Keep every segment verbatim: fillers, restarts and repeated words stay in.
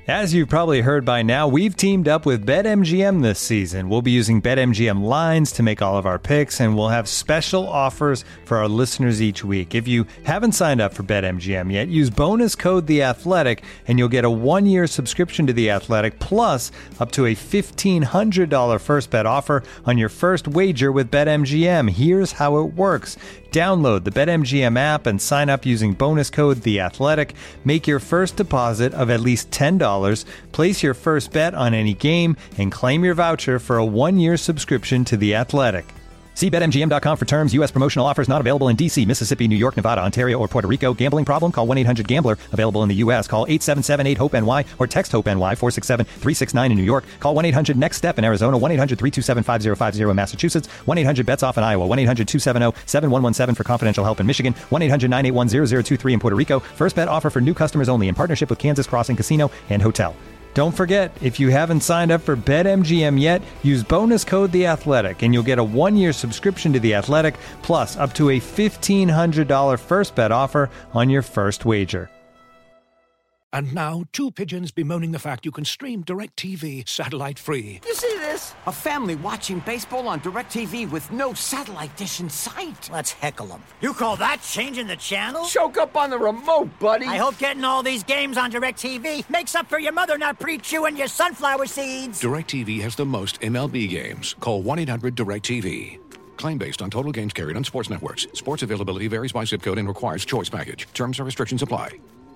As you've probably heard by now, we've teamed up with BetMGM this season. We'll be using BetMGM lines to make all of our picks, and we'll have special offers for our listeners each week. If you haven't signed up for BetMGM yet, use bonus code The Athletic, and you'll get a one-year subscription to The Athletic, plus up to a fifteen hundred dollars first bet offer on your first wager with BetMGM. Here's how it works. Download the BetMGM app and sign up using bonus code The Athletic. Make your first deposit of at least ten dollars. Place your first bet on any game and claim your voucher for a one-year subscription to The Athletic. See Bet M G M dot com for terms. U S promotional offers not available in D C, Mississippi, New York, Nevada, Ontario, or Puerto Rico. Gambling problem? Call one eight hundred gambler. Available in the U S. Call eight seven seven eight hope N Y or text HOPE-NY four six seven three six nine in New York. Call one eight hundred next step in Arizona. one eight hundred three two seven five zero five zero in Massachusetts. one eight hundred bets off in Iowa. one eight hundred two seven zero seven one one seven for confidential help in Michigan. one eight hundred nine eight one zero zero two three in Puerto Rico. First bet offer for new customers only in partnership with Kansas Crossing Casino and Hotel. Don't forget, if you haven't signed up for BetMGM yet, use bonus code The Athletic, and you'll get a one-year subscription to The Athletic, plus up to a fifteen hundred dollars first bet offer on your first wager. And now, two pigeons bemoaning the fact you can stream DirecTV satellite-free. You see this? A family watching baseball on DirecTV with no satellite dish in sight. Let's heckle them. You call that changing the channel? Choke up on the remote, buddy. I hope getting all these games on DirecTV makes up for your mother not pre-chewing your sunflower seeds. DirecTV has the most M L B games. Call one eight hundred direct T V. Claim based on total games carried on sports networks. Sports availability varies by zip code and requires choice package. Terms and restrictions apply.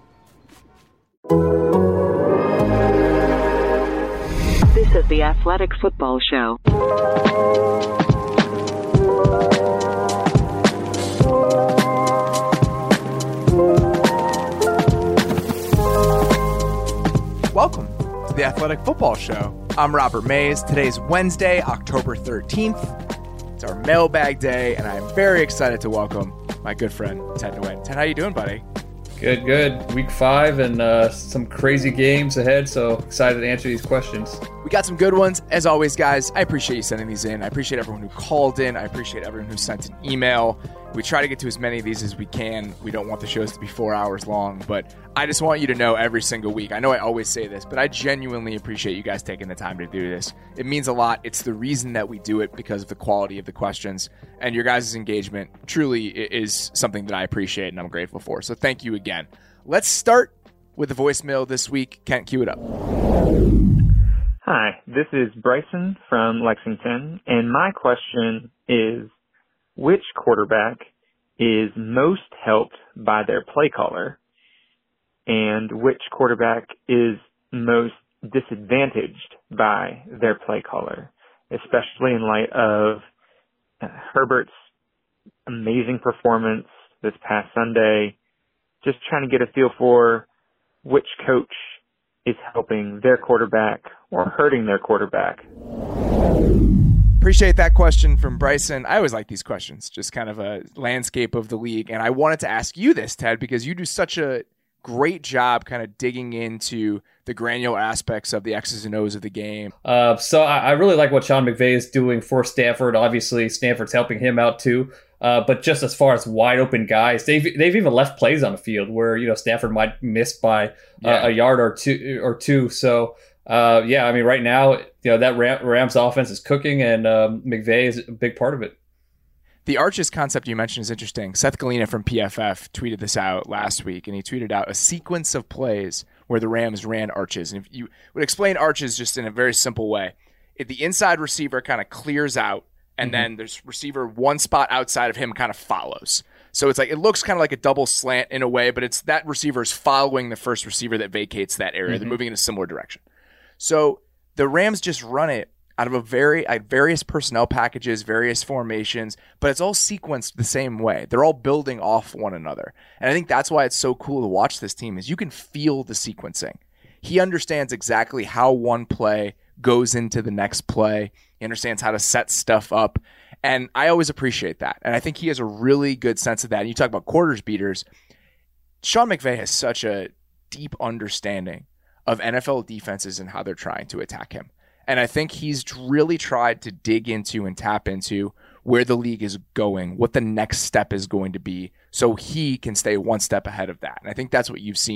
This is the Athletic Football Show. Welcome to the Athletic Football Show. I'm Robert Mays. Today's Wednesday, October thirteenth. It's our mailbag day, and I'm very excited to welcome my good friend, Ted Nguyen. Ted, how you doing, buddy? Good, good. Week five and uh, some crazy games ahead, so excited to answer these questions. We got some good ones. As always, guys, I appreciate you sending these in. I appreciate everyone who called in. I appreciate everyone who sent an email. We try to get to as many of these as we can. We don't want the shows to be four hours long, but I just want you to know every single week. I know I always say this, but I genuinely appreciate you guys taking the time to do this. It means a lot. It's the reason that we do it, because of the quality of the questions, and your guys' engagement truly is something that I appreciate and I'm grateful for. So thank you again. Let's start with the voicemail this week. Kent, cue it up. Hi, this is Bryson from Lexington, and my question is, which quarterback is most helped by their play caller, and which quarterback is most disadvantaged by their play caller, especially in light of Herbert's amazing performance this past Sunday? Just trying to get a feel for which coach is helping their quarterback or hurting their quarterback. Appreciate that question from Bryson. I always like these questions, just kind of a landscape of the league. And I wanted to ask you this, Ted, because you do such a great job kind of digging into the granular aspects of the X's and O's of the game. Uh, so I, I really like what Sean McVay is doing for Stanford. Obviously, Stanford's helping him out too. Uh, but just as far as wide open guys, they've they've even left plays on the field where, you know, Stanford might miss by uh, yeah. a yard or two or two. So uh, yeah, I mean, right now, you know, that Ram, Rams offense is cooking, and um, McVay is a big part of it. The arches concept you mentioned is interesting. Seth Galina from P F F tweeted this out last week, and he tweeted out a sequence of plays where the Rams ran arches. And if you would explain arches just in a very simple way, if the inside receiver kind of clears out, and mm-hmm. then there's receiver one spot outside of him kind of follows. So it's like, it looks kind of like a double slant in a way, but it's that receiver is following the first receiver that vacates that area. Mm-hmm. They're moving in a similar direction. So the Rams just run it out of a very like various personnel packages, various formations, but it's all sequenced the same way. They're all building off one another. And I think that's why it's so cool to watch this team, is you can feel the sequencing. He understands exactly how one play goes into the next play. He understands how to set stuff up. And I always appreciate that. And I think he has a really good sense of that. And you talk about quarters beaters. Sean McVay has such a deep understanding of N F L defenses and how they're trying to attack him. And I think he's really tried to dig into and tap into where the league is going, what the next step is going to be, so he can stay one step ahead of that. And I think that's what you've seen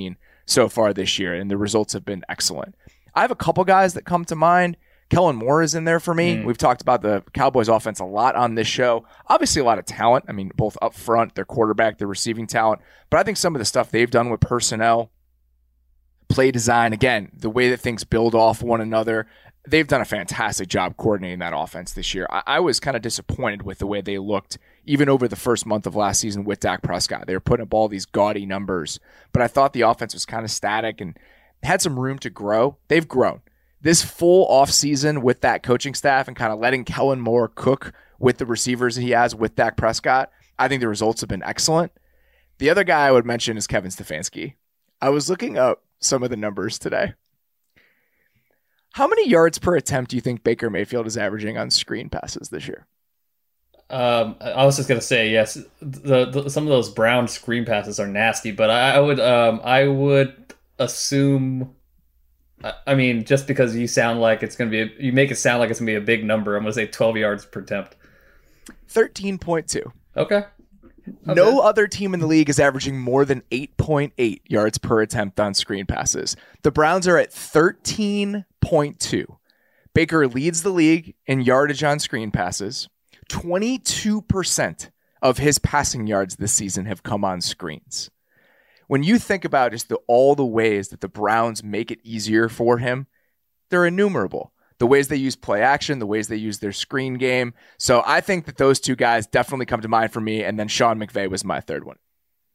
so far this year, and the results have been excellent. I have a couple guys that come to mind. Kellen Moore is in there for me. Mm. We've talked about the Cowboys offense a lot on this show. Obviously, a lot of talent. I mean, both up front, their quarterback, their receiving talent. But I think some of the stuff they've done with personnel, play design, again, the way that things build off one another, they've done a fantastic job coordinating that offense this year. I, I was kind of disappointed with the way they looked, even over the first month of last season with Dak Prescott. They were putting up all these gaudy numbers, but I thought the offense was kind of static and had some room to grow. They've grown. This full offseason with that coaching staff and kind of letting Kellen Moore cook with the receivers that he has with Dak Prescott, I think the results have been excellent. The other guy I would mention is Kevin Stefanski. I was looking up some of the numbers today. How many yards per attempt do you think Baker Mayfield is averaging on screen passes this year? Um, I was just gonna say yes. The, the some of those Brown screen passes are nasty, but I, I would um I would assume. I mean, just because you sound like it's gonna be, a, you make it sound like it's gonna be a big number. I'm gonna say twelve yards per attempt. Thirteen point two. Okay. Okay. No other team in the league is averaging more than eight point eight yards per attempt on screen passes. The Browns are at thirteen point two. Baker leads the league in yardage on screen passes. twenty-two percent of his passing yards this season have come on screens. When you think about just the, all the ways that the Browns make it easier for him, they're innumerable. The ways they use play action, the ways they use their screen game. So I think that those two guys definitely come to mind for me, and then Sean McVay was my third one.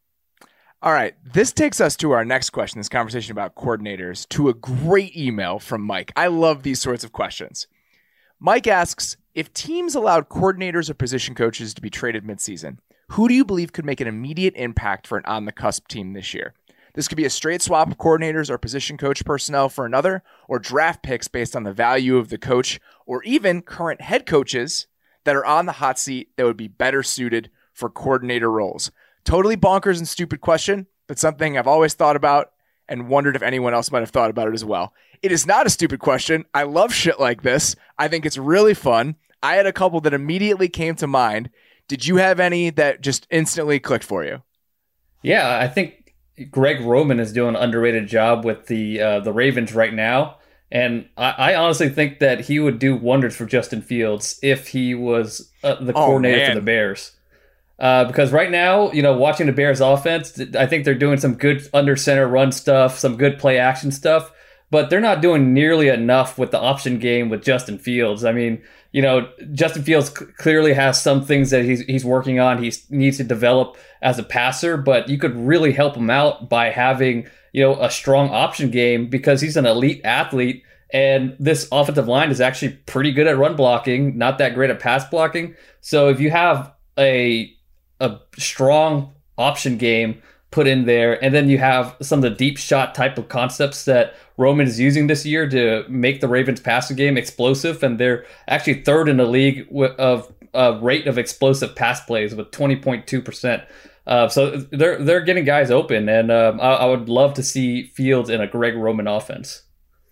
All right, this takes us to our next question, this conversation about coordinators, to a great email from Mike. I love these sorts of questions. Mike asks, if teams allowed coordinators or position coaches to be traded midseason, who do you believe could make an immediate impact for an on-the-cusp team this year? This could be a straight swap of coordinators or position coach personnel for another, or draft picks based on the value of the coach, or even current head coaches that are on the hot seat that would be better suited for coordinator roles. Totally bonkers and stupid question, but something I've always thought about and wondered if anyone else might have thought about it as well. It is not a stupid question. I love shit like this. I think it's really fun. I had a couple that immediately came to mind. Did you have any that just instantly clicked for you? Yeah, I think Greg Roman is doing an underrated job with the uh, the Ravens right now. And I, I honestly think that he would do wonders for Justin Fields if he was uh, the Oh, coordinator man. for the Bears. Uh, because right now, you know, watching the Bears offense, I think they're doing some good under center run stuff, some good play action stuff, but they're not doing nearly enough with the option game with Justin Fields. I mean, you know, Justin Fields c- clearly has some things that he's he's working on. He needs to develop as a passer, but you could really help him out by having, you know, a strong option game because he's an elite athlete. And this offensive line is actually pretty good at run blocking, not that great at pass blocking. So if you have a a strong option game put in there, and then you have some of the deep shot type of concepts that Roman is using this year to make the Ravens passing game explosive, and they're actually third in the league of uh, rate of explosive pass plays with twenty point two percent. Uh, so they're they're getting guys open, and um, I, I would love to see Fields in a Greg Roman offense.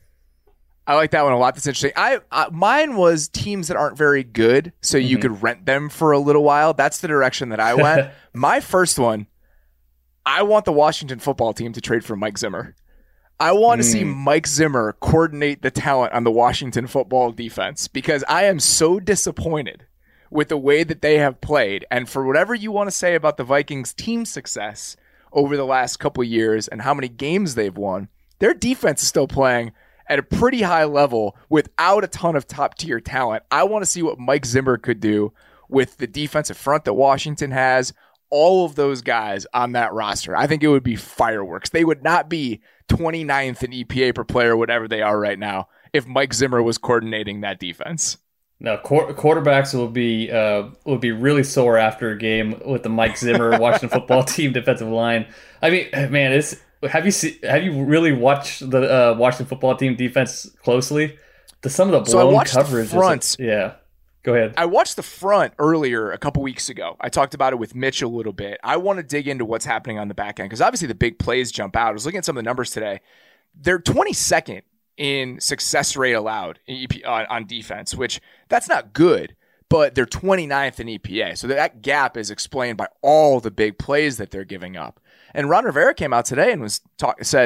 I like that one a lot. That's interesting. I, I mine was teams that aren't very good, so you Mm-hmm. could rent them for a little while. That's the direction that I went. My first one, I want the Washington football team to trade for Mike Zimmer. I want to Mm. see Mike Zimmer coordinate the talent on the Washington football defense because I am so disappointed with the way that they have played. And for whatever you want to say about the Vikings team success over the last couple of years and how many games they've won, their defense is still playing at a pretty high level without a ton of top-tier talent. I want to see what Mike Zimmer could do with the defensive front that Washington has, all of those guys on that roster. I think it would be fireworks. They would not be twenty-ninth in E P A per player, whatever they are right now, if Mike Zimmer was coordinating that defense. No, qu- quarterbacks will be uh, will be really sore after a game with the Mike Zimmer Washington football team defensive line. I mean, man, it's have you see, have you really watched the uh, Washington football team defense closely? The some of the So I blown watched the coverage. is- front. yeah, go ahead. I watched the front earlier a couple weeks ago. I talked about it with Mitch a little bit. I want to dig into what's happening on the back end because obviously the big plays jump out. I was looking at some of the numbers today. They're twenty-second in success rate allowed in E P, on, on defense, which that's not good, but they're twenty-ninth in E P A. So that gap is explained by all the big plays that they're giving up. And Ron Rivera came out today and was talk, said,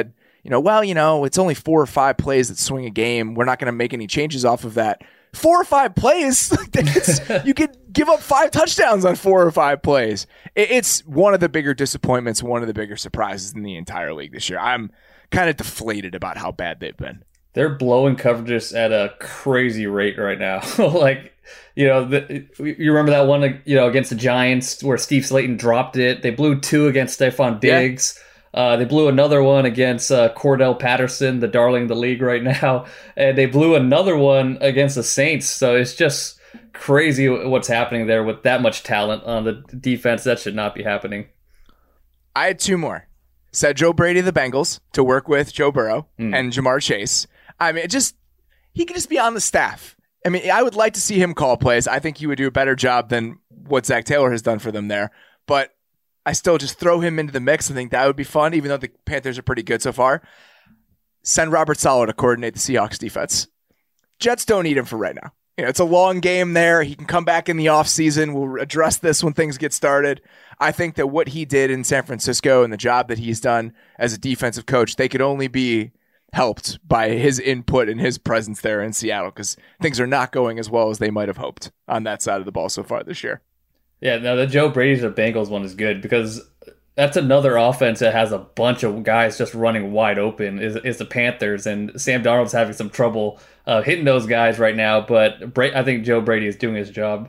you know, well, you know, it's only four or five plays that swing a game. We're not going to make any changes off of that. Four or five plays, you could give up five touchdowns on four or five plays. It's one of the bigger disappointments, one of the bigger surprises in the entire league this year. I'm kind of deflated about how bad they've been. They're blowing coverages at a crazy rate right now. Like, you know, the, you remember that one, you know, against the Giants where Steve Slayton dropped it. They blew two against Stephon Diggs. Yeah. Uh, they blew another one against uh, Cordell Patterson, the darling of the league right now. And they blew another one against the Saints. So it's just crazy what's happening there with that much talent on the defense. That should not be happening. I had two more. Said Joe Brady of the Bengals to work with Joe Burrow mm. and Jamar Chase. I mean, it just he could just be on the staff. I mean, I would like to see him call plays. I think he would do a better job than what Zach Taylor has done for them there. But I still just throw him into the mix. I think that would be fun, even though the Panthers are pretty good so far. Send Robert Saleh to coordinate the Seahawks defense. Jets don't need him for right now. You know, it's a long game there. He can come back in the offseason. We'll address this when things get started. I think that what he did in San Francisco and the job that he's done as a defensive coach, they could only be helped by his input and his presence there in Seattle because things are not going as well as they might have hoped on that side of the ball so far this year. Yeah, no, the Joe Brady's the Bengals one is good because that's another offense that has a bunch of guys just running wide open is, is the Panthers, and Sam Darnold's having some trouble uh, hitting those guys right now, but Bra- I think Joe Brady is doing his job.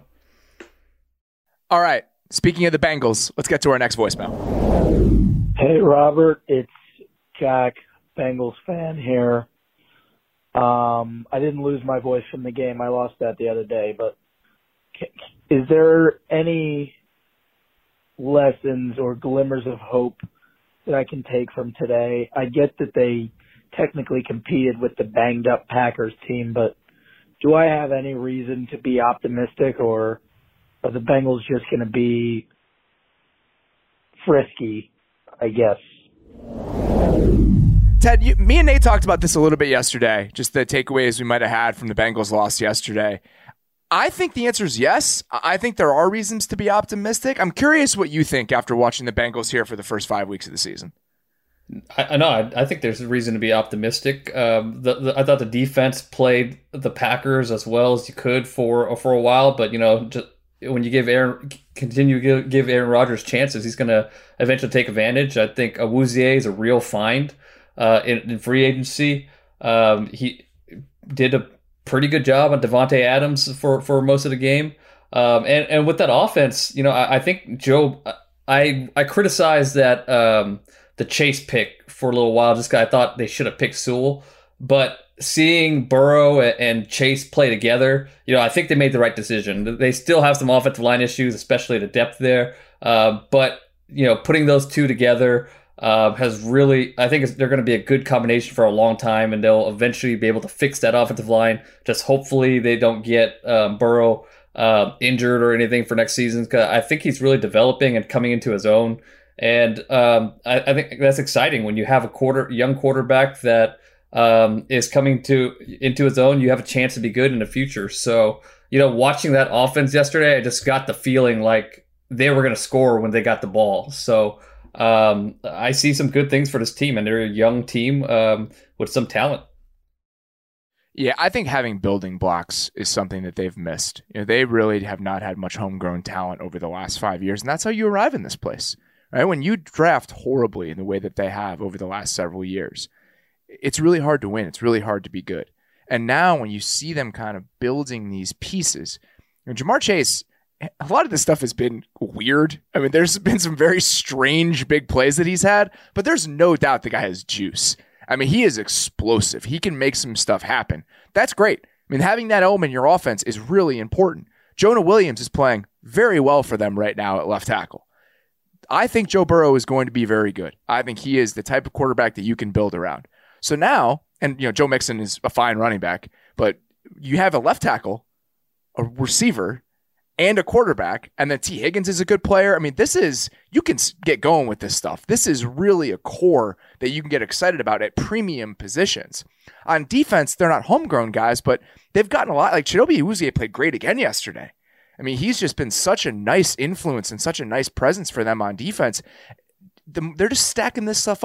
All right, speaking of the Bengals, let's get to our next voicemail. Hey, Robert, it's Jack, Bengals fan here. Um, I didn't lose my voice from the game. I lost that the other day, but is there any lessons or glimmers of hope that I can take from today? I get that they technically competed with the banged up Packers team, but do I have any reason to be optimistic, or are the Bengals just going to be frisky, I guess? Ted, you, me and Nate talked about this a little bit yesterday, just the takeaways we might have had from the Bengals loss yesterday. I think the answer is yes. I think there are reasons to be optimistic. I'm curious what you think after watching the Bengals here for the first five weeks of the season. I know. I, I think there's a reason to be optimistic. Um, the, the, I thought the defense played the Packers as well as you could for for a while, but you know, just, when you give Aaron continue to give, give Aaron Rodgers chances, he's going to eventually take advantage. I think Awuzie is a real find uh, in, in free agency. Um, he did a pretty good job on Devontae Adams for, for most of the game. Um, and, and with that offense, you know, I, I think Joe, I I criticized that um, the Chase pick for a little while just because I thought they should have picked Sewell. But seeing Burrow and Chase play together, you know, I think they made the right decision. They still have some offensive line issues, especially the depth there. Uh, but, you know, putting those two together uh, has really, I think they're going to be a good combination for a long time, and they'll eventually be able to fix that offensive line. Just hopefully they don't get um, Burrow uh, injured or anything for next season, because I think he's really developing and coming into his own. And um, I, I think that's exciting when you have a quarter young quarterback that um, is coming to into his own. You have a chance to be good in the future. So, you know, watching that offense yesterday, I just got the feeling like they were going to score when they got the ball. So um, I see some good things for this team, and they're a young team um, with some talent. Yeah, I think having building blocks is something that they've missed. You know, they really have not had much homegrown talent over the last five years, and that's how you arrive in this place. Right? When you draft horribly in the way that they have over the last several years, it's really hard to win. It's really hard to be good. And now when you see them kind of building these pieces, you know, Jamar Chase, a lot of this stuff has been weird. I mean, there's been some very strange big plays that he's had, but there's no doubt the guy has juice. I mean, he is explosive. He can make some stuff happen. That's great. I mean, having that element in your offense is really important. Jonah Williams is playing very well for them right now at left tackle. I think Joe Burrow is going to be very good. I think he is the type of quarterback that you can build around. So now, and you know, Joe Mixon is a fine running back, but you have a left tackle, a receiver, and a quarterback, and then T. Higgins is a good player. I mean, this is, you can get going with this stuff. This is really a core that you can get excited about at premium positions. On defense, they're not homegrown guys, but they've gotten a lot. Like Chidobe Awuzie played great again yesterday. I mean, he's just been such a nice influence and such a nice presence for them on defense. The, they're just stacking this stuff up.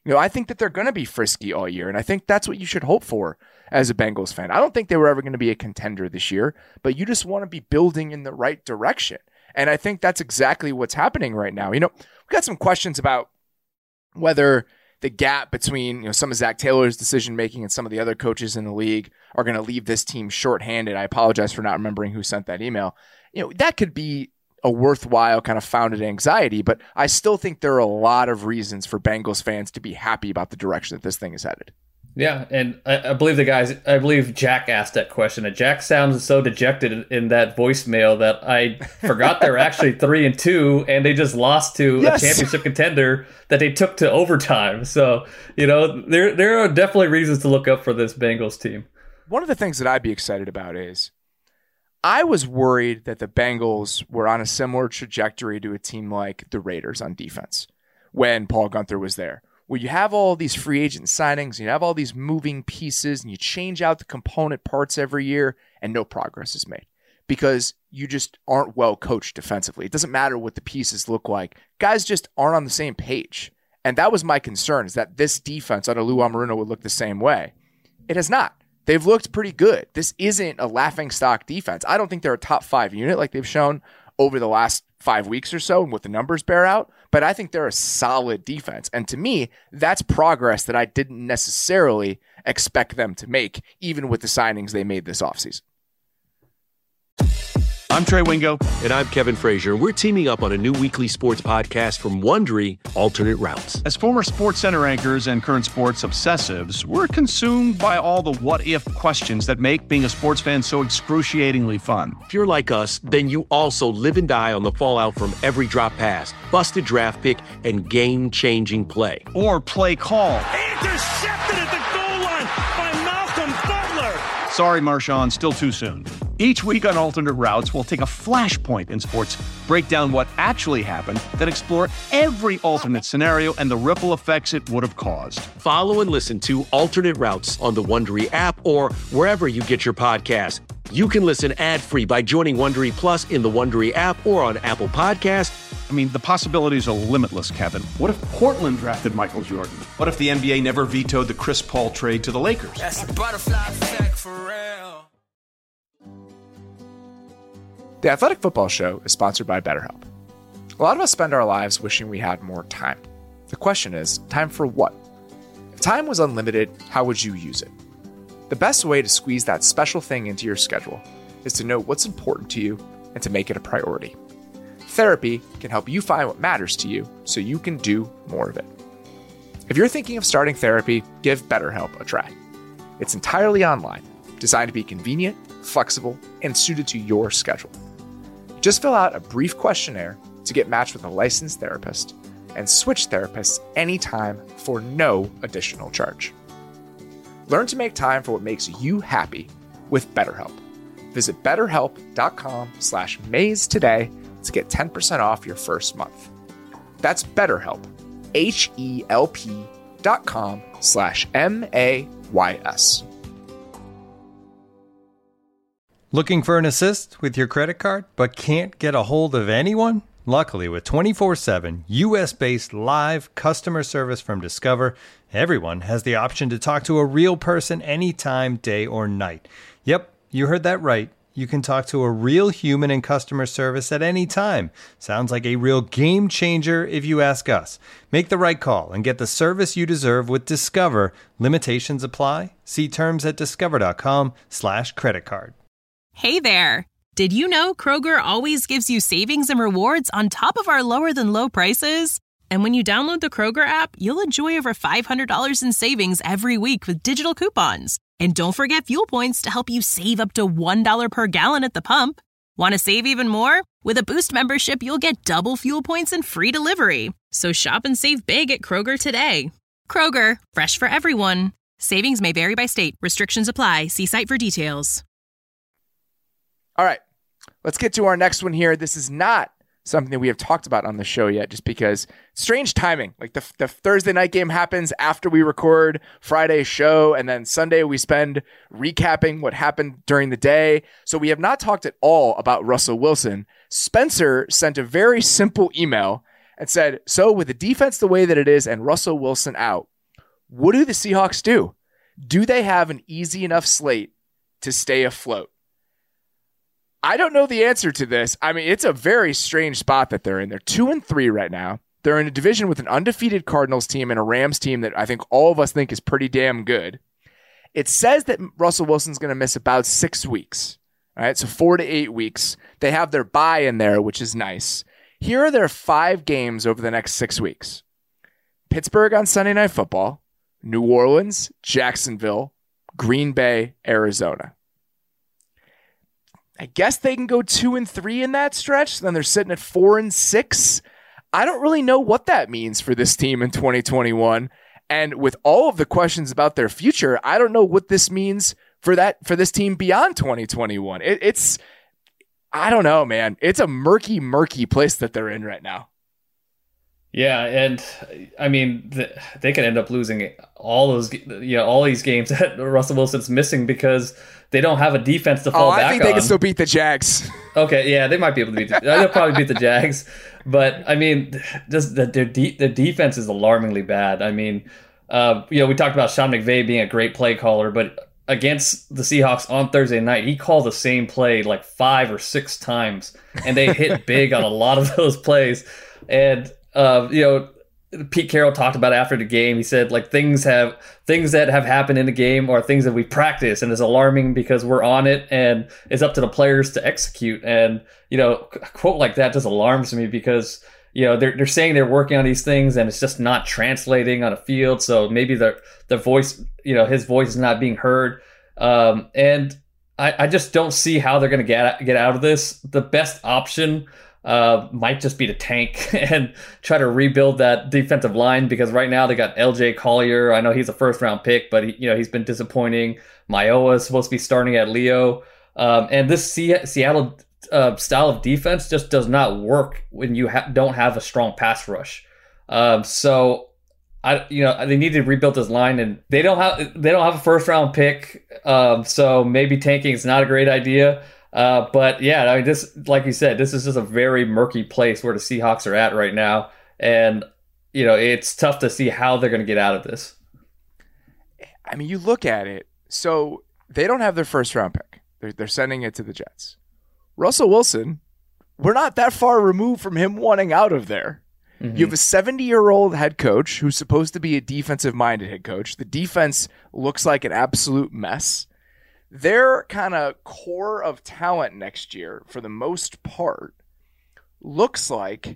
You know, I think that they're going to be frisky all year, and I think that's what you should hope for as a Bengals fan. I don't think they were ever going to be a contender this year, but you just want to be building in the right direction. And I think that's exactly what's happening right now. You know, we got some questions about whether the gap between, you know, some of Zach Taylor's decision-making and some of the other coaches in the league are going to leave this team shorthanded. I apologize for not remembering who sent that email. You know, that could be a worthwhile kind of founded anxiety, but I still think there are a lot of reasons for Bengals fans to be happy about the direction that this thing is headed. Yeah, and I, I believe the guys, I believe Jack asked that question, and Jack sounds so dejected in, in that voicemail that I forgot they're actually three and two, and they just lost to yes. a championship contender that they took to overtime. So, you know, there there are definitely reasons to look up for this Bengals team. One of the things that I'd be excited about is I was worried that the Bengals were on a similar trajectory to a team like the Raiders on defense when Paul Guenther was there, where you have all these free agent signings, you have all these moving pieces, and you change out the component parts every year, and no progress is made because you just aren't well coached defensively. It doesn't matter what the pieces look like. Guys just aren't on the same page. And that was my concern, is that this defense under Lou Anarumo would look the same way. It has not. They've looked pretty good. This isn't a laughingstock defense. I don't think they're a top five unit like they've shown over the last five weeks or so and what the numbers bear out, but I think they're a solid defense. And to me, that's progress that I didn't necessarily expect them to make, even with the signings they made this offseason. I'm Trey Wingo. And I'm Kevin Frazier. We're teaming up on a new weekly sports podcast from Wondery, Alternate Routes. As former Sports Center anchors and current sports obsessives, we're consumed by all the what-if questions that make being a sports fan so excruciatingly fun. If you're like us, then you also live and die on the fallout from every drop pass, busted draft pick, and game-changing play. Or play call. Intercepted at the goal line by Malcolm Butler. Sorry, Marshawn, still too soon. Each week on Alternate Routes, we'll take a flashpoint in sports, break down what actually happened, then explore every alternate scenario and the ripple effects it would have caused. Follow and listen to Alternate Routes on the Wondery app or wherever you get your podcasts. You can listen ad-free by joining Wondery Plus in the Wondery app or on Apple Podcasts. I mean, the possibilities are limitless, Kevin. What if Portland drafted Michael Jordan? What if the N B A never vetoed the Chris Paul trade to the Lakers? That's a butterfly effect for real. The Athletic Football Show is sponsored by BetterHelp. A lot of us spend our lives wishing we had more time. The question is, time for what? If time was unlimited, how would you use it? The best way to squeeze that special thing into your schedule is to know what's important to you and to make it a priority. Therapy can help you find what matters to you so you can do more of it. If you're thinking of starting therapy, give BetterHelp a try. It's entirely online, designed to be convenient, flexible, and suited to your schedule. Just fill out a brief questionnaire to get matched with a licensed therapist and switch therapists anytime for no additional charge. Learn to make time for what makes you happy with BetterHelp. Visit betterhelp.com slash maze today to get ten percent off your first month. That's BetterHelp, H-E-L-P dot com slash M-A-Y-S. Looking for an assist with your credit card, but can't get a hold of anyone? Luckily, with twenty-four seven U S-based live customer service from Discover, everyone has the option to talk to a real person anytime, day or night. Yep, you heard that right. You can talk to a real human in customer service at any time. Sounds like a real game changer if you ask us. Make the right call and get the service you deserve with Discover. Limitations apply. See terms at discover.com slash credit card. Hey there. Did you know Kroger always gives you savings and rewards on top of our lower than low prices? And when you download the Kroger app, you'll enjoy over five hundred dollars in savings every week with digital coupons. And don't forget fuel points to help you save up to one dollar per gallon at the pump. Want to save even more? With a Boost membership, you'll get double fuel points and free delivery. So shop and save big at Kroger today. Kroger, fresh for everyone. Savings may vary by state. Restrictions apply. See site for details. All right, let's get to our next one here. This is not something that we have talked about on the show yet, just because strange timing. Like the, the Thursday night game happens after we record Friday's show, and then Sunday we spend recapping what happened during the day. So we have not talked at all about Russell Wilson. Spencer sent a very simple email and said, so with the defense the way that it is and Russell Wilson out, What do the Seahawks do? Do they have an easy enough slate to stay afloat? I don't know the answer to this. I mean, it's a very strange spot that they're in. They're two and three right now. They're in a division with an undefeated Cardinals team and a Rams team that I think all of us think is pretty damn good. It says that Russell Wilson's going to miss about six weeks. All right, so four to eight weeks. They have their bye in there, which is nice. Here are their five games over the next six weeks. Pittsburgh on Sunday Night Football, New Orleans, Jacksonville, Green Bay, Arizona. I guess they can go two and three in that stretch. Then they're sitting at four and six. I don't really know what that means for this team in twenty twenty-one. And with all of the questions about their future, I don't know what this means for that for this team beyond twenty twenty-one. It, it's, I don't know, man. It's a murky, murky place that they're in right now. Yeah, and I mean, the, they could end up losing all those, you know, all these games that Russell Wilson's missing because they don't have a defense to fall oh, back on. I think they on. can still beat the Jags. Okay, yeah, they might be able to beat. The, they'll probably beat the Jags, but I mean, just the, their de- the defense is alarmingly bad. I mean, uh, you know, we talked about Sean McVay being a great play caller, but against the Seahawks on Thursday night, he called the same play like five or six times, and they hit big on a lot of those plays, and. Uh, you know, Pete Carroll talked about after the game. He said, like, things have things that have happened in the game are things that we practice, and it's alarming because we're on it, and it's up to the players to execute. And you know, a quote like that just alarms me because you know they're they're saying they're working on these things, and it's just not translating on a field. So maybe the the voice, you know, his voice is not being heard. Um, and I, I just don't see how they're going to get get out of this. The best option. Uh, might just be to tank and try to rebuild that defensive line because right now they got L J Collier. I know he's a first round pick, but he, you know he's been disappointing. Maioa is supposed to be starting at Leo, um, and this C- Seattle uh, style of defense just does not work when you ha- don't have a strong pass rush. Um, so I, you know, they need to rebuild this line, and they don't have they don't have a first round pick. Um, so maybe tanking is not a great idea. Uh, but yeah, I mean, this, like you said, this is just a very murky place where the Seahawks are at right now. And, you know, it's tough to see how they're going to get out of this. I mean, you look at it. So they don't have their first round pick. They're, they're sending it to the Jets. Russell Wilson, we're not that far removed from him wanting out of there. Mm-hmm. You have a seventy-year-old head coach who's supposed to be a defensive-minded head coach. The defense looks like an absolute mess. Their kind of core of talent next year, for the most part, looks like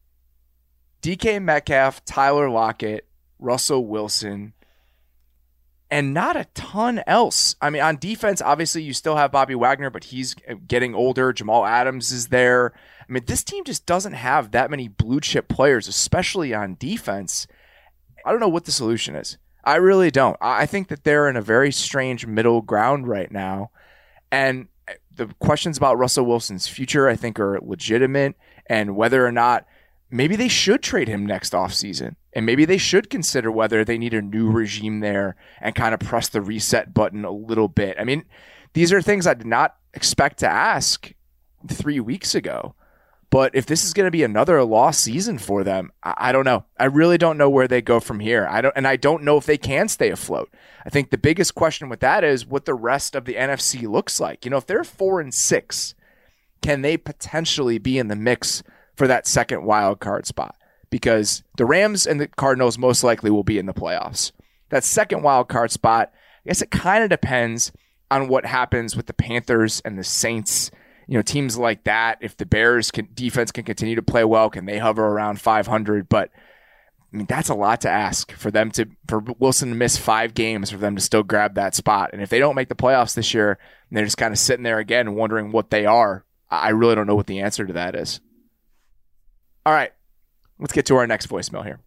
D K Metcalf, Tyler Lockett, Russell Wilson, and not a ton else. I mean, on defense, obviously, you still have Bobby Wagner, but he's getting older. Jamal Adams is there. I mean, this team just doesn't have that many blue-chip players, especially on defense. I don't know what the solution is. I really don't. I think that they're in a very strange middle ground right now. And the questions about Russell Wilson's future, I think, are legitimate, and whether or not maybe they should trade him next offseason. And maybe they should consider whether they need a new regime there and kind of press the reset button a little bit. I mean, these are things I did not expect to ask three weeks ago. But if this is going to be another lost season for them, I, I don't know. I really don't know where they go from here. I don't, and I don't know if they can stay afloat. I think the biggest question with that is what the rest of the N F C looks like. You know, if they're four and six, can they potentially be in the mix for that second wild card spot? Because the Rams and the Cardinals most likely will be in the playoffs. That second wild card spot, I guess it kind of depends on what happens with the Panthers and the Saints. You know, teams like that, if the Bears can, defense can continue to play well, can they hover around five hundred? But I mean, that's a lot to ask for them to, for Wilson to miss five games for them to still grab that spot. And if they don't make the playoffs this year, and they're just kind of sitting there again wondering what they are, I really don't know what the answer to that is. All right, let's get to our next voicemail here.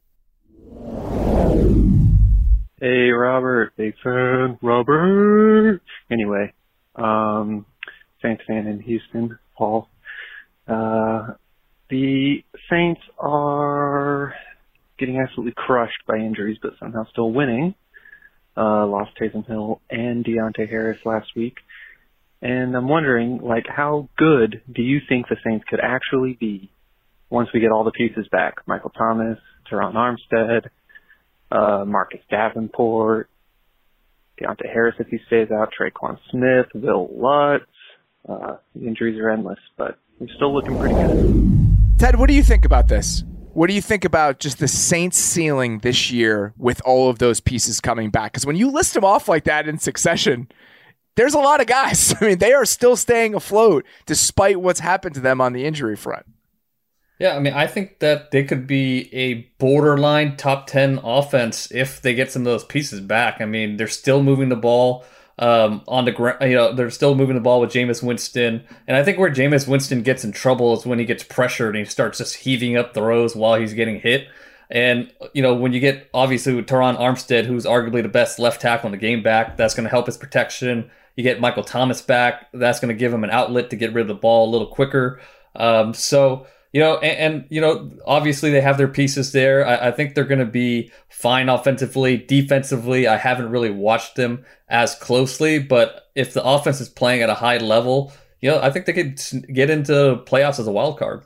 Hey, Robert, big fan, Robert. Anyway, um, Saints fan in Houston, Paul. Uh, the Saints are getting absolutely crushed by injuries, but somehow still winning. Uh, lost Taysom Hill and Deontay Harris last week. And I'm wondering, like, how good do you think the Saints could actually be once we get all the pieces back? Michael Thomas, Teron Armstead, uh, Marcus Davenport, Deontay Harris if he stays out, Traquan Smith, Will Lutz. Uh, the injuries are endless, but we're still looking pretty good. Ted, what do you think about this? What do you think about just the Saints ceiling this year with all of those pieces coming back? Because when you list them off like that in succession, there's a lot of guys. I mean, they are still staying afloat despite what's happened to them on the injury front. Yeah, I mean, I think that they could be a borderline top ten offense if they get some of those pieces back. I mean, they're still moving the ball um, on the ground. You know, they're still moving the ball with Jameis Winston. And I think where Jameis Winston gets in trouble is when he gets pressured and he starts just heaving up throws while he's getting hit. And, you know, when you get, obviously, with Teron Armstead, who's arguably the best left tackle in the game back, that's going to help his protection. You get Michael Thomas back. That's going to give him an outlet to get rid of the ball a little quicker. Um, so... You know, and, and, you know, obviously they have their pieces there. I, I think they're going to be fine offensively. Defensively, I haven't really watched them as closely. But if the offense is playing at a high level, you know, I think they could get into playoffs as a wild card.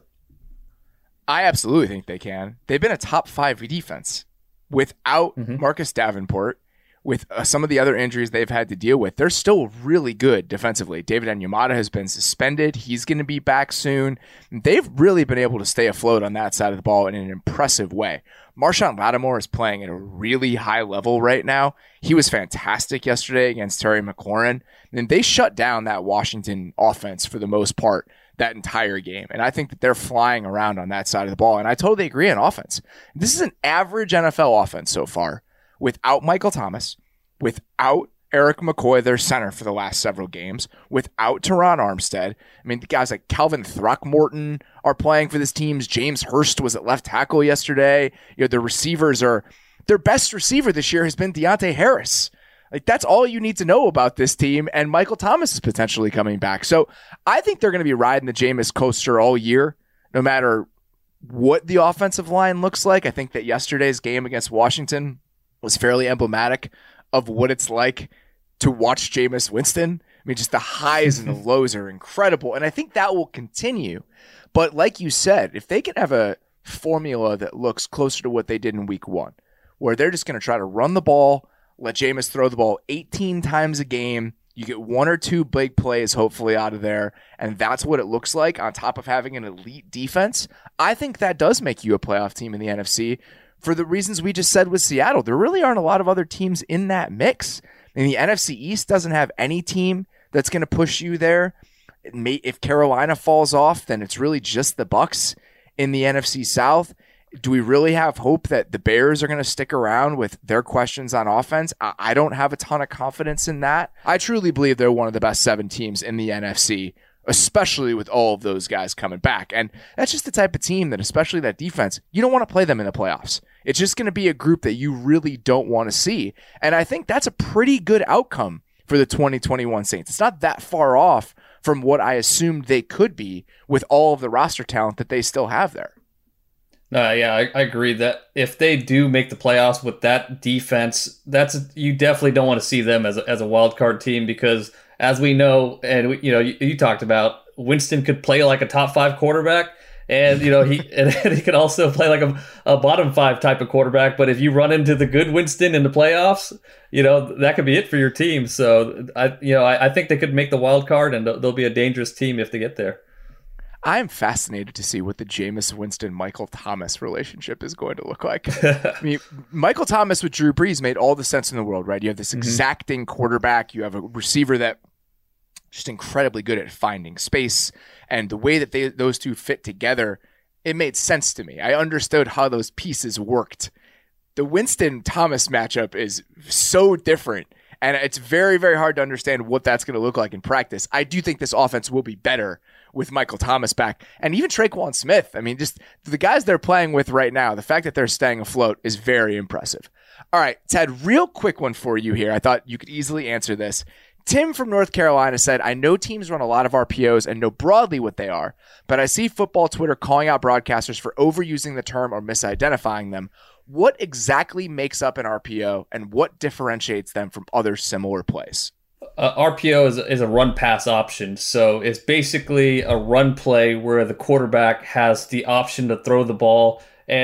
I absolutely think they can. They've been a top five defense without mm-hmm. Marcus Davenport. With uh, some of the other injuries they've had to deal with, they're still really good defensively. David Onyemata has been suspended. He's going to be back soon. They've really been able to stay afloat on that side of the ball in an impressive way. Marshawn Lattimore is playing at a really high level right now. He was fantastic yesterday against Terry McLaurin. And they shut down that Washington offense for the most part that entire game. And I think that they're flying around on that side of the ball. And I totally agree on offense. This is an average N F L offense so far. Without Michael Thomas, without Eric McCoy, their center for the last several games, without Teron Armstead. I mean, the guys like Calvin Throckmorton are playing for this team. James Hurst was at left tackle yesterday. You know, the receivers are, their best receiver this year has been Deontay Harris. Like, that's all you need to know about this team, and Michael Thomas is potentially coming back. So I think they're going to be riding the Jameis coaster all year, no matter what the offensive line looks like. I think that yesterday's game against Washington was fairly emblematic of what it's like to watch Jameis Winston. I mean, just the highs and the lows are incredible, and I think that will continue. But like you said, if they can have a formula that looks closer to what they did in week one, where they're just going to try to run the ball, let Jameis throw the ball eighteen times a game, you get one or two big plays hopefully out of there, and that's what it looks like on top of having an elite defense, I think that does make you a playoff team in the N F C. For the reasons we just said with Seattle, there really aren't a lot of other teams in that mix. And the N F C East doesn't have any team that's going to push you there. It may, if Carolina falls off, then it's really just the Bucs in the N F C South. Do we really have hope that the Bears are going to stick around with their questions on offense? I, I don't have a ton of confidence in that. I truly believe they're one of the best seven teams in the N F C, especially with all of those guys coming back. And that's just the type of team that, especially that defense, you don't want to play them in the playoffs. It's just going to be a group that you really don't want to see. And I think that's a pretty good outcome for the twenty twenty-one Saints. It's not that far off from what I assumed they could be with all of the roster talent that they still have there. Uh, yeah, I, I agree that if they do make the playoffs with that defense, that's you definitely don't want to see them as a, as a wild card team because, as we know, and we, you know, you, you talked about, Winston could play like a top five quarterback, and you know he and he could also play like a, a bottom five type of quarterback. But if you run into the good Winston in the playoffs, you know that could be it for your team. So I, you know, I, I think they could make the wild card, and they'll be a dangerous team if they get there. I am fascinated to see what the Jameis Winston-Michael Thomas relationship is going to look like. I mean, Michael Thomas with Drew Brees made all the sense in the world, right? You have this mm-hmm. exacting quarterback. You have a receiver that just incredibly good at finding space. And the way that they those two fit together, it made sense to me. I understood how those pieces worked. The Winston-Thomas matchup is so different. And it's very, very hard to understand what that's going to look like in practice. I do think this offense will be better with Michael Thomas back. And even Traquan Smith. I mean, just the guys they're playing with right now, the fact that they're staying afloat is very impressive. All right, Ted, real quick one for you here. I thought you could easily answer this. Tim from North Carolina said, I know teams run a lot of R P Os and know broadly what they are, but I see football Twitter calling out broadcasters for overusing the term or misidentifying them. What exactly makes up an R P O and what differentiates them from other similar plays? Uh, R P O is, is a run pass option. So it's basically a run play where the quarterback has the option to throw the ball. And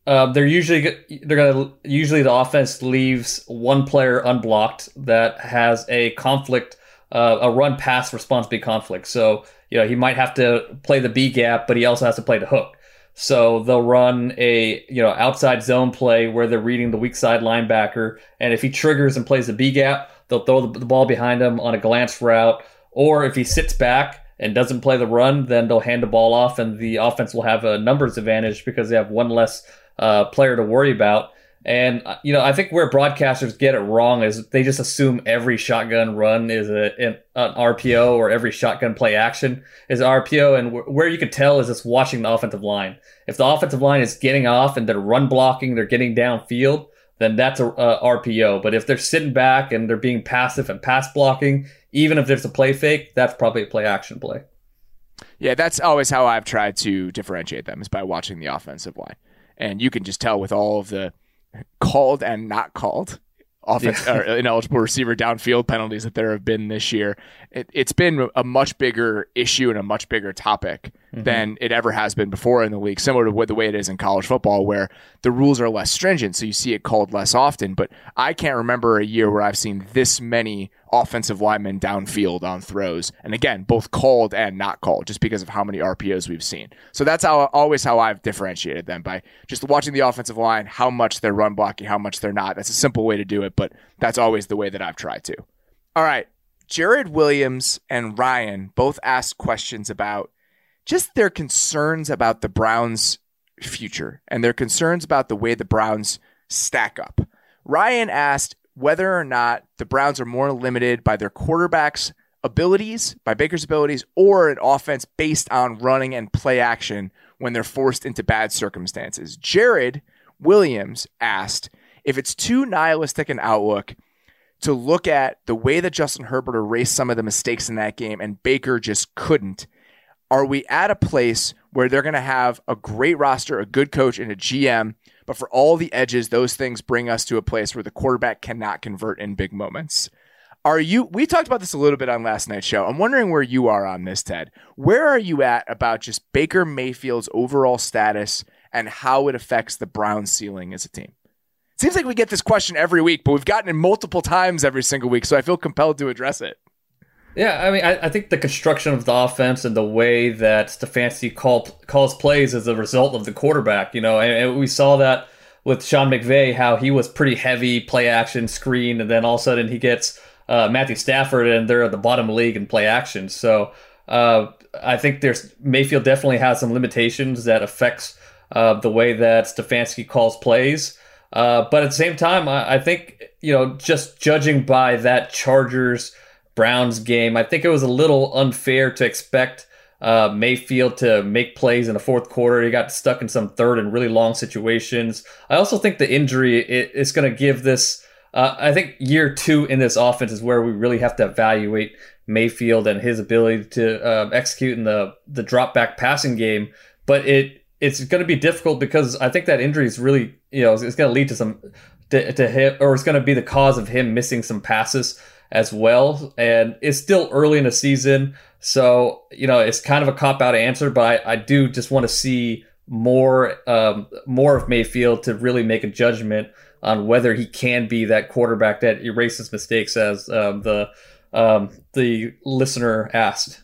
uh, they're usually they're gonna usually the offense leaves one player unblocked that has a conflict, uh, a run pass responsibility conflict. So you know he might have to play the B gap, but he also has to play the hook. So they'll run a you know outside zone play where they're reading the weak side linebacker, and if he triggers and plays the B gap, they'll throw the, the ball behind him on a glance route. Or if he sits back and doesn't play the run, then they'll hand the ball off, and the offense will have a numbers advantage because they have one less uh, player to worry about. And you know, I think where broadcasters get it wrong is they just assume every shotgun run is a, an, an R P O, or every shotgun play action is R P O. And w- where you can tell is just watching the offensive line. If the offensive line is getting off and they're run blocking, they're getting downfield, then that's a, a R P O. But if they're sitting back and they're being passive and pass blocking, even if there's a play fake, that's probably a play action play. Yeah, that's always how I've tried to differentiate them, is by watching the offensive line. And you can just tell with all of the called and not called offense yeah. or ineligible receiver downfield penalties that there have been this year. It, it's been a much bigger issue and a much bigger topic mm-hmm. than it ever has been before in the league, similar to what, the way it is in college football, where the rules are less stringent, so you see it called less often. But I can't remember a year where I've seen this many offensive linemen downfield on throws, and again, both called and not called, just because of how many R P Os we've seen. So that's how always how I've differentiated them, by just watching the offensive line, how much they're run blocking, how much they're not. That's a simple way to do it, but that's always the way that I've tried to. All right, Jared Williams and Ryan both asked questions about just their concerns about the Browns' future and their concerns about the way the Browns stack up. Ryan asked whether or not the Browns are more limited by their quarterback's abilities, by Baker's abilities, or an offense based on running and play action when they're forced into bad circumstances. Jared Williams asked if it's too nihilistic an outlook to look at the way that Justin Herbert erased some of the mistakes in that game and Baker just couldn't. Are we at a place where they're going to have a great roster, a good coach, and a G M, but for all the edges, those things bring us to a place where the quarterback cannot convert in big moments? Are you? We talked about this a little bit on last night's show. I'm wondering where you are on this, Ted. Where are you at about just Baker Mayfield's overall status and how it affects the Browns' ceiling as a team? It seems like we get this question every week, but we've gotten it multiple times every single week, so I feel compelled to address it. Yeah, I mean, I, I think the construction of the offense and the way that Stefanski call, calls plays is a result of the quarterback, you know, and, and we saw that with Sean McVay, how he was pretty heavy play action screen, and then all of a sudden he gets uh, Matthew Stafford, and they're at the bottom of the league in play action. So uh, I think there's Mayfield definitely has some limitations that affects uh, the way that Stefanski calls plays. Uh, but at the same time, I, I think, you know, just judging by that Chargers Browns game, I think it was a little unfair to expect uh, Mayfield to make plays in the fourth quarter. He got stuck in some third and really long situations. I also think the injury it, is going to give this, uh, I think year two in this offense is where we really have to evaluate Mayfield and his ability to uh, execute in the, the drop back passing game. But it it's going to be difficult because I think that injury is really, you know, it's going to lead to some, to, to him, or it's going to be the cause of him missing some passes as well. And it's still early in the season, so you know it's kind of a cop-out answer, but I, I do just want to see more um, more of Mayfield to really make a judgment on whether he can be that quarterback that erases mistakes, as um, the um, the listener asked.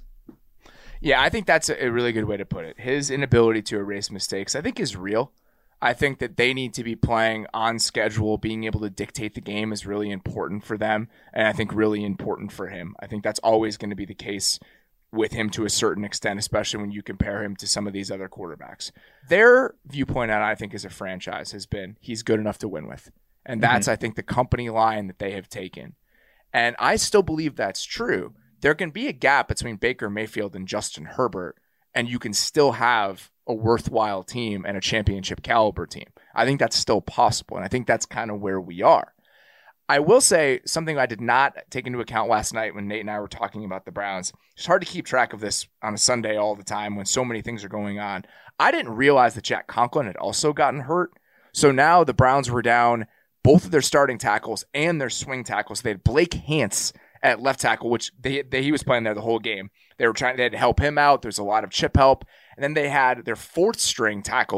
Yeah, I think that's a really good way to put it. His inability to erase mistakes, I think, is real. I think that they need to be playing on schedule. Being able to dictate the game is really important for them, and I think really important for him. I think that's always going to be the case with him to a certain extent, especially when you compare him to some of these other quarterbacks. Their viewpoint on, I think, as a franchise has been he's good enough to win with. And that's, mm-hmm. I think, the company line that they have taken. And I still believe that's true. There can be a gap between Baker Mayfield and Justin Herbert, and you can still have a worthwhile team and a championship caliber team. I think that's still possible, and I think that's kind of where we are. I will say something I did not take into account last night when Nate and I were talking about the Browns. It's hard to keep track of this on a Sunday all the time when so many things are going on. I didn't realize that Jack Conklin had also gotten hurt. So now the Browns were down both of their starting tackles and their swing tackles. They had Blake Hance at left tackle, which they, they, he was playing there the whole game. They were trying they had to help him out. There's a lot of chip help. And then they had their fourth string tackle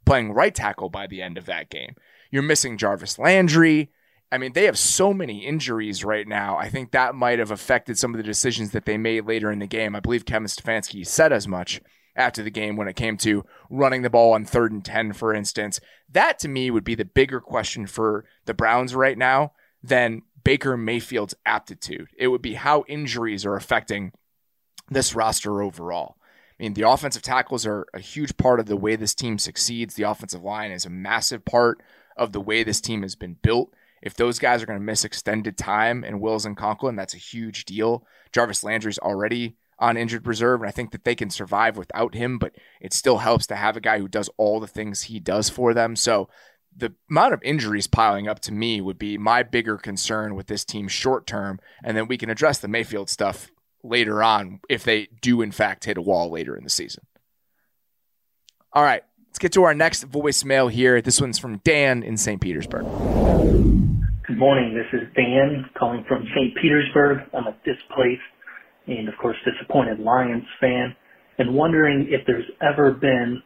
playing right tackle by the end of that game. You're missing Jarvis Landry. I mean, they have so many injuries right now. I think that might have affected some of the decisions that they made later in the game. I believe Kevin Stefanski said as much after the game when it came to running the ball on third and ten, for instance. That, to me, would be the bigger question for the Browns right now than Baker Mayfield's aptitude. It would be how injuries are affecting this roster overall. I mean, the offensive tackles are a huge part of the way this team succeeds. The offensive line is a massive part of the way this team has been built. If those guys are going to miss extended time, and Wills and Conklin, that's a huge deal. Jarvis Landry's already on injured reserve, and I think that they can survive without him, but it still helps to have a guy who does all the things he does for them. So the amount of injuries piling up, to me, would be my bigger concern with this team short term, and then we can address the Mayfield stuff later on if they do, in fact, hit a wall later in the season. All right, let's get to our next voicemail here. This one's from Dan in Saint Petersburg. Good morning. This is Dan calling from Saint Petersburg. I'm a displaced and, of course, disappointed Lions fan, and wondering if there's ever been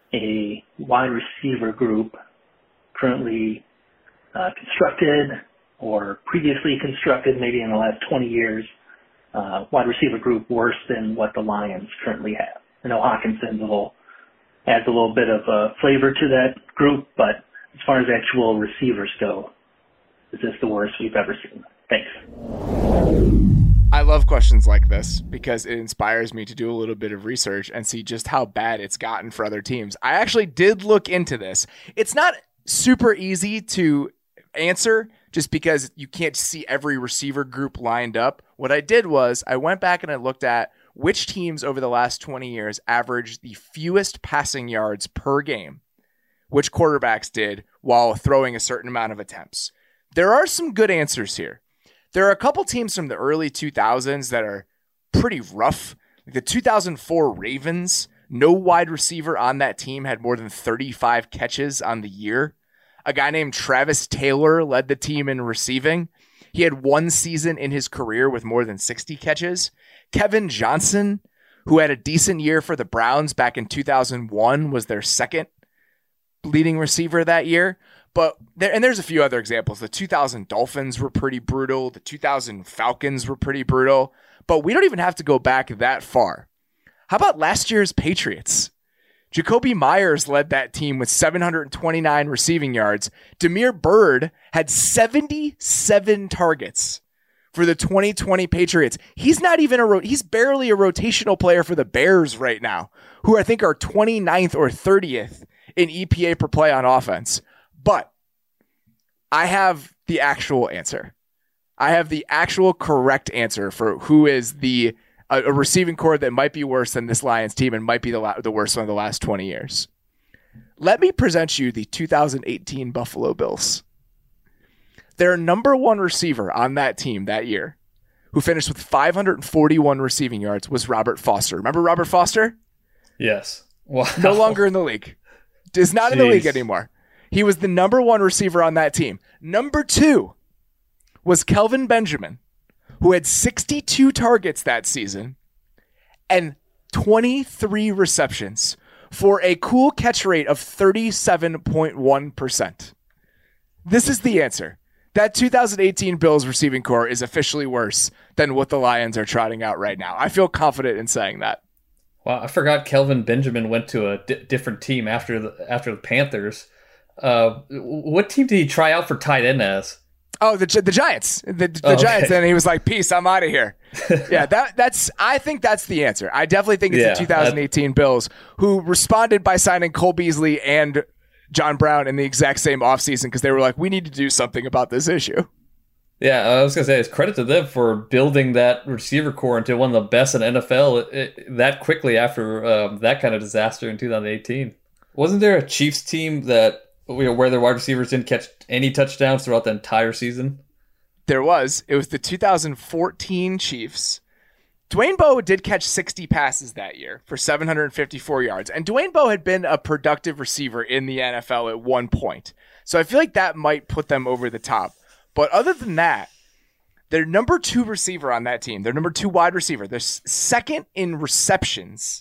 a wide receiver group currently uh, constructed or previously constructed, maybe in the last twenty years, uh, wide receiver group worse than what the Lions currently have. I know Hawkinson's a little, adds a little bit of uh, flavor to that group, but as far as actual receivers go, is this the worst we've ever seen? Thanks. I love questions like this because it inspires me to do a little bit of research and see just how bad it's gotten for other teams. I actually did look into this. It's not super easy to answer just because you can't see every receiver group lined up. What I did was I went back and I looked at which teams over the last twenty years averaged the fewest passing yards per game, which quarterbacks did while throwing a certain amount of attempts. There are some good answers here. There are a couple teams from the early two thousands that are pretty rough. Like the two thousand four Ravens, no wide receiver on that team had more than thirty-five catches on the year. A guy named Travis Taylor led the team in receiving. He had one season in his career with more than sixty catches. Kevin Johnson, who had a decent year for the Browns back in two thousand one, was their second leading receiver that year. But there, and there's a few other examples. The two thousand Dolphins were pretty brutal. The two thousand Falcons were pretty brutal. But we don't even have to go back that far. How about last year's Patriots? Jacoby Myers led that team with seven hundred twenty-nine receiving yards. Damiere Byrd had seventy-seven targets for the twenty twenty Patriots. He's not even a ro- he's barely a rotational player for the Bears right now, who I think are twenty-ninth or thirtieth in E P A per play on offense. But I have the actual answer. I have the actual correct answer for who is the a, a receiving core that might be worse than this Lions team and might be the la- the worst one of the last twenty years. Let me present you the two thousand eighteen Buffalo Bills. Their number one receiver on that team that year, who finished with five hundred forty-one receiving yards, was Robert Foster. Remember Robert Foster? Yes. Wow. No longer in the league. Is not Jeez. in the league anymore. He was the number one receiver on that team. Number two was Kelvin Benjamin, who had sixty-two targets that season and twenty-three receptions for a cool catch rate of thirty-seven point one percent. This is the answer. That two thousand eighteen Bills receiving core is officially worse than what the Lions are trotting out right now. I feel confident in saying that. Wow, I forgot Kelvin Benjamin went to a di- different team after the after the Panthers. Uh, what team did he try out for tight end as? Oh, the the Giants, the, the oh, okay. Giants. And he was like, "Peace, I'm out of here." Yeah, that that's. I think that's the answer. I definitely think it's yeah, the twenty eighteen Bills who responded by signing Cole Beasley and John Brown in the exact same offseason because they were like, "We need to do something about this issue." Yeah, I was gonna say it's credit to them for building that receiver core into one of the best in the N F L it, it, that quickly after um, that kind of disaster in two thousand eighteen. Wasn't there a Chiefs team that? Where their wide receivers didn't catch any touchdowns throughout the entire season? There was. It was the two thousand fourteen Chiefs. Dwayne Bowe did catch sixty passes that year for seven hundred fifty-four yards. And Dwayne Bowe had been a productive receiver in the N F L at one point. So I feel like that might put them over the top. But other than that, their number two receiver on that team, their number two wide receiver, they're second in receptions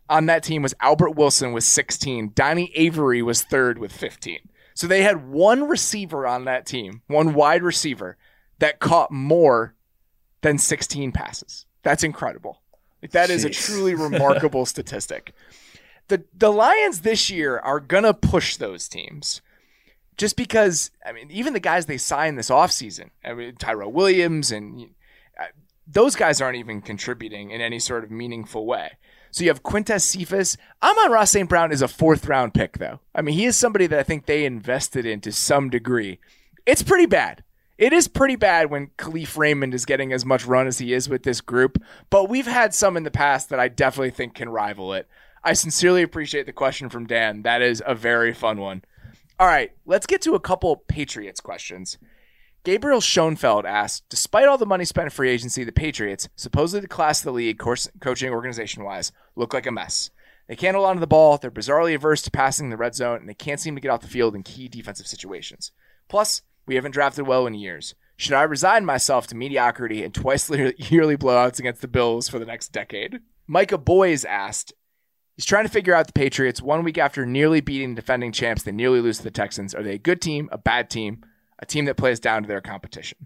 on that team was Albert Wilson with sixteen. Donnie Avery was third with fifteen. So they had one receiver on that team, one wide receiver, that caught more than sixteen passes. That's incredible. Like, that is Jeez. a truly remarkable statistic. The the Lions this year are going to push those teams just because, I mean, even the guys they signed this offseason, I mean, Tyrell Williams, and uh, those guys aren't even contributing in any sort of meaningful way. So you have Quintez Cephas. Amon-Ra Saint Brown is a fourth round pick, though. I mean, he is somebody that I think they invested in to some degree. It's pretty bad. It is pretty bad when Khalif Raymond is getting as much run as he is with this group, but we've had some in the past that I definitely think can rival it. I sincerely appreciate the question from Dan. That is a very fun one. All right, let's get to a couple Patriots questions. Gabriel Schoenfeld asked, despite all the money spent in free agency, the Patriots, supposedly the class of the league, course, coaching organization-wise, look like a mess. They can't hold on to the ball, they're bizarrely averse to passing in the red zone, and they can't seem to get off the field in key defensive situations. Plus, we haven't drafted well in years. Should I resign myself to mediocrity and twice yearly blowouts against the Bills for the next decade? Micah Boys asked, he's trying to figure out the Patriots one week after nearly beating the defending champs. They nearly lose to the Texans. Are they a good team, a bad team, a team that plays down to their competition?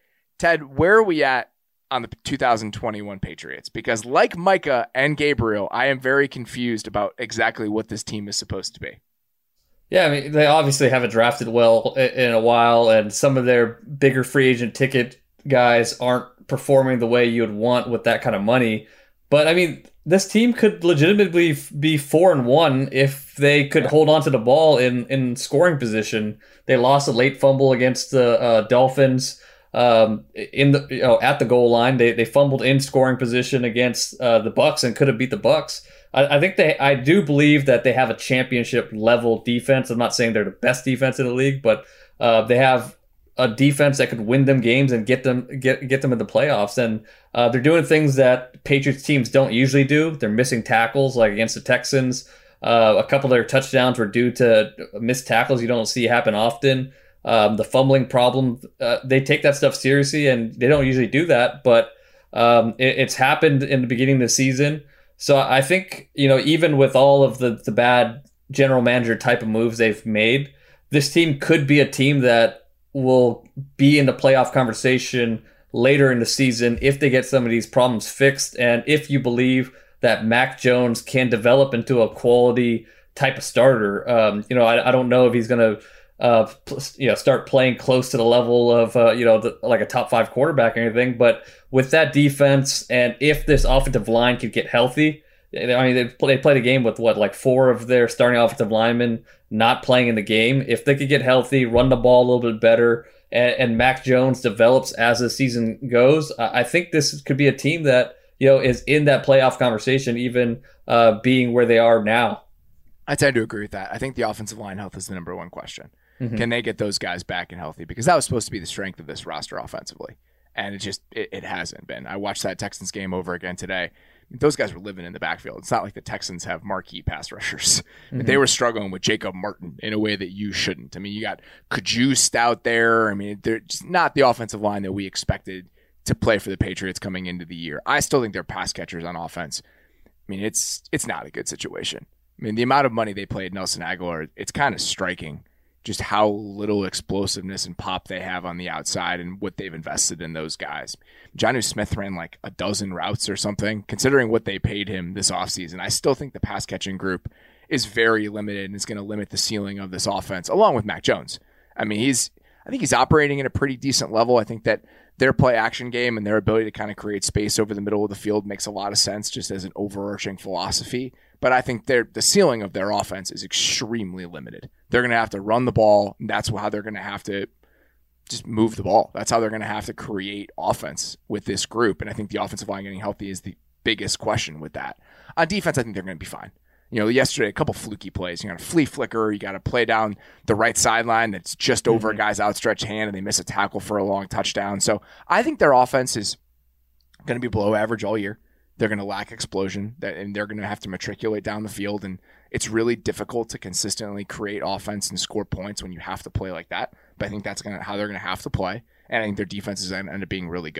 Ted, where are we at on the two thousand twenty-one Patriots? Because like Micah and Gabriel, I am very confused about exactly what this team is supposed to be. Yeah, I mean, they obviously haven't drafted well in a while, and some of their bigger free agent ticket guys aren't performing the way you would want with that kind of money. But I mean, this team could legitimately be four and one if they could hold on to the ball in, in scoring position. They lost a late fumble against the uh, Dolphins um, in the you know, at the goal line. They they fumbled in scoring position against uh, the Bucs and could have beat the Bucs. I, I think they I do believe that they have a championship level defense. I'm not saying they're the best defense in the league, but uh, they have a defense that could win them games and get them get get them in the playoffs. And uh, they're doing things that Patriots teams don't usually do. They're missing tackles, like against the Texans. Uh, a couple of their touchdowns were due to missed tackles. You don't see happen often. Um, the fumbling problem, uh, they take that stuff seriously, and they don't usually do that. But um, it, it's happened in the beginning of the season. So I think, you know, even with all of the the bad general manager type of moves they've made, this team could be a team that will be in the playoff conversation later in the season if they get some of these problems fixed, and if you believe that Mac Jones can develop into a quality type of starter. Um, you know, I, I don't know if he's going to, uh, you know, start playing close to the level of, uh, you know, the, like a top five quarterback or anything. But with that defense, and if this offensive line could get healthy, I mean, they play, they played a game with what, like four of their starting offensive linemen not playing in the game. If they could get healthy, run the ball a little bit better, and, and Mac Jones develops as the season goes, I think this could be a team that, you know, is in that playoff conversation, even uh, being where they are now. I tend to agree with that. I think the offensive line health is the number one question. Mm-hmm. Can they get those guys back and healthy? Because that was supposed to be the strength of this roster offensively, and it just it, it hasn't been. I watched that Texans game over again today. Those guys were living in the backfield. It's not like the Texans have marquee pass rushers. Mm-hmm. They were struggling with Jacob Martin in a way that you shouldn't. I mean, you got Kajust out there. I mean, they're just not the offensive line that we expected to play for the Patriots coming into the year. I still think they're pass catchers on offense. I mean, it's it's not a good situation. I mean, the amount of money they paid Nelson Aguilar, it's kind of striking just how little explosiveness and pop they have on the outside and what they've invested in those guys. Jonnu Smith ran like a dozen routes or something. Considering what they paid him this offseason, I still think the pass catching group is very limited and is going to limit the ceiling of this offense, along with Mac Jones. I mean, he's I think he's operating at a pretty decent level. I think that their play action game and their ability to kind of create space over the middle of the field makes a lot of sense just as an overarching philosophy. But I think the ceiling of their offense is extremely limited. They're going to have to run the ball, and that's how they're going to have to just move the ball. That's how they're going to have to create offense with this group. And I think the offensive line getting healthy is the biggest question with that. On defense, I think they're going to be fine. You know, yesterday, a couple fluky plays. You got a flea flicker. You got to play down the right sideline that's just over mm-hmm. a guy's outstretched hand, and they miss a tackle for a long touchdown. So I think their offense is going to be below average all year. They're going to lack explosion, that, and they're going to have to matriculate down the field. And it's really difficult to consistently create offense and score points when you have to play like that. But I think that's gonna, how they're going to have to play. And I think their defense is going to end up being really good.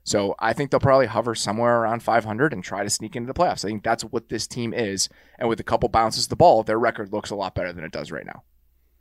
So I think they'll probably hover somewhere around five hundred and try to sneak into the playoffs. I think that's what this team is. And with a couple bounces of the ball, their record looks a lot better than it does right now.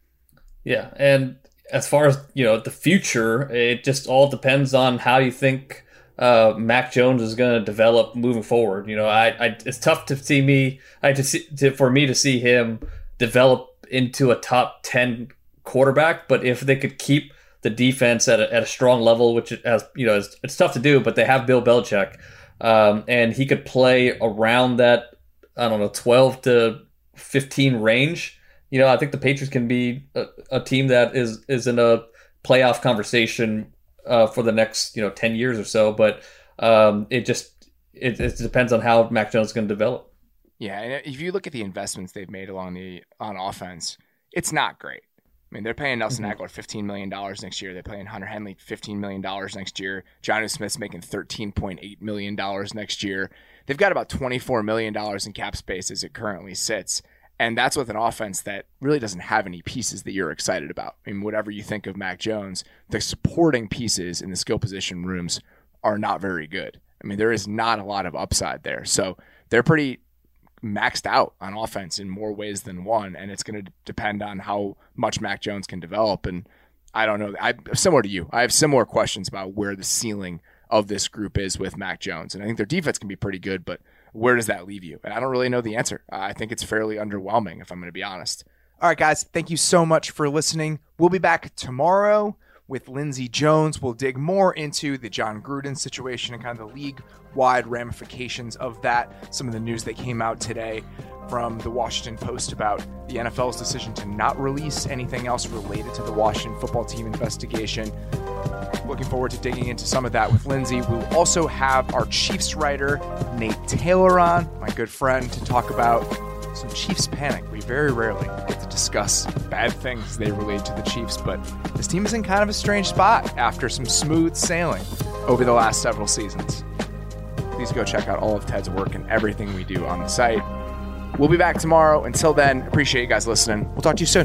Yeah, and as far as, you know, the future, it just all depends on how you think uh, Mac Jones is going to develop moving forward. You know, I, I it's tough to see me, I to see to, for me to see him develop into a top ten quarterback. But if they could keep the defense at a, at a strong level, which as you know, it's, it's tough to do, but they have Bill Belichick, um, and he could play around that, I don't know, twelve to fifteen range. You know, I think the Patriots can be a, a team that is is in a playoff conversation uh, for the next, you know, ten years or so. But um, it just it, it depends on how Mac Jones is going to develop. Yeah, and if you look at the investments they've made along the on offense, it's not great. I mean, they're paying Nelson Mm-hmm. Aguilar fifteen million dollars next year. They're paying Hunter Henley fifteen million dollars next year. Jonnu Smith's making thirteen point eight million dollars next year. They've got about twenty-four million dollars in cap space as it currently sits. And that's with an offense that really doesn't have any pieces that you're excited about. I mean, whatever you think of Mac Jones, the supporting pieces in the skill position rooms are not very good. I mean, there is not a lot of upside there. So they're pretty maxed out on offense in more ways than one, and it's going to depend on how much Mac Jones can develop. And I don't know. I similar to you, I have similar questions about where the ceiling of this group is with Mac Jones. And I think their defense can be pretty good, but where does that leave you? And I don't really know the answer. I think it's fairly underwhelming, if I'm going to be honest. All right, guys, thank you so much for listening. We'll be back tomorrow with Lindsey Jones. We'll dig more into the John Gruden situation and kind of the league-wide ramifications of that. Some of the news that came out today from the Washington Post about the N F L's decision to not release anything else related to the Washington football team investigation. Looking forward to digging into some of that with Lindsey. We'll also have our Chiefs writer, Nate Taylor, on, my good friend, to talk about some Chiefs panic. We very rarely get to discuss bad things as they relate to the Chiefs, but this team is in kind of a strange spot after some smooth sailing over the last several seasons. Please go check out all of Ted's work and everything we do on the site. We'll be back tomorrow. Until then, appreciate you guys listening. We'll talk to you soon.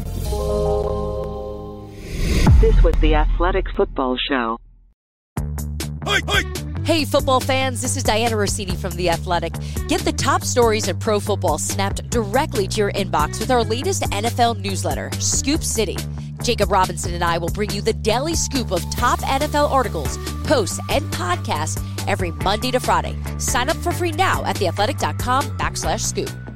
This was the Athletic Football Show. Hey, football fans, this is Diana Rossini from The Athletic. Get the top stories in pro football snapped directly to your inbox with our latest N F L newsletter, Scoop City. Jacob Robinson and I will bring you the daily scoop of top N F L articles, posts, and podcasts every Monday to Friday. Sign up for free now at theathletic.com backslash scoop.